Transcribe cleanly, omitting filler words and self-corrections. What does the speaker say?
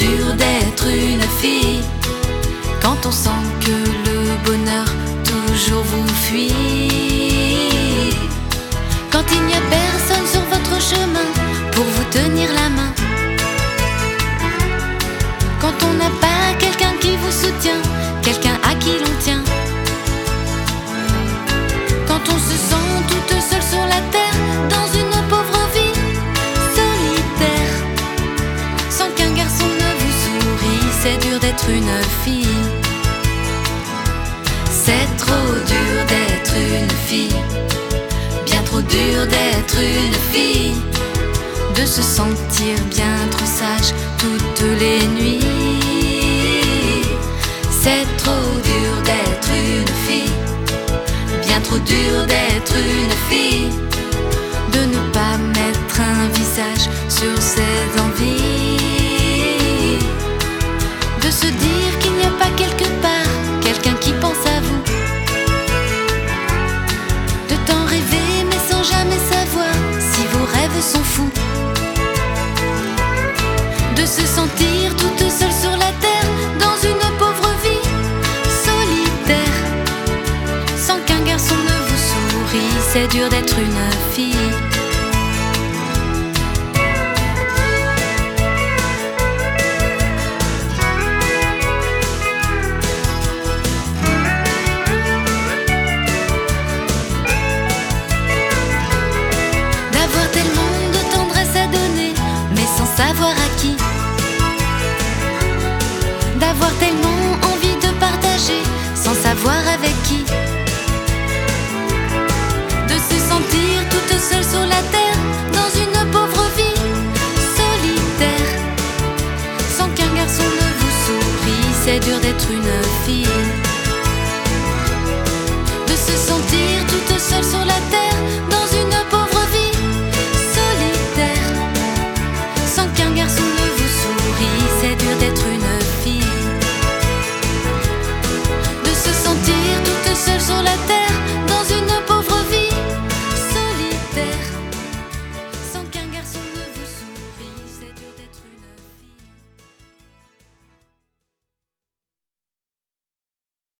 dur d'être une fille quand on sent que le bonheur toujours vous fuit. Quand il n'y a personne sur votre chemin pour vous tenir la main. Quand on n'a pas quelqu'un qui vous soutient, quelqu'un à qui l'on tient. Quand on se sent toute seule sur la terre, dans une pauvre vie solitaire, sans qu'un garçon ne vous sourie, c'est dur d'être une fille. C'est trop dur d'être une fille, bien trop dur d'être une fille, de se sentir bien trop sage toutes les nuits. C'est trop dur d'être une fille, bien trop dur d'être une fille, de ne pas mettre un visage sur ses envies, de se dire qu'il n'y a pas quelque part quelqu'un qui pense à vous, de tant rêver mais sans jamais savoir si vos rêves sont fous, de se sentir toute seule sur la terre dans une pauvre vie solitaire, sans qu'un garçon ne vous sourie, c'est dur d'être une fille. D'avoir tellement de tendresse à donner, mais sans savoir à qui. D'avoir tellement envie de partager, sans savoir avec qui. De se sentir toute seule sur la terre, dans une pauvre vie solitaire, sans qu'un garçon ne vous sourie, c'est dur d'être une fille. De se sentir toute seule sur la terre,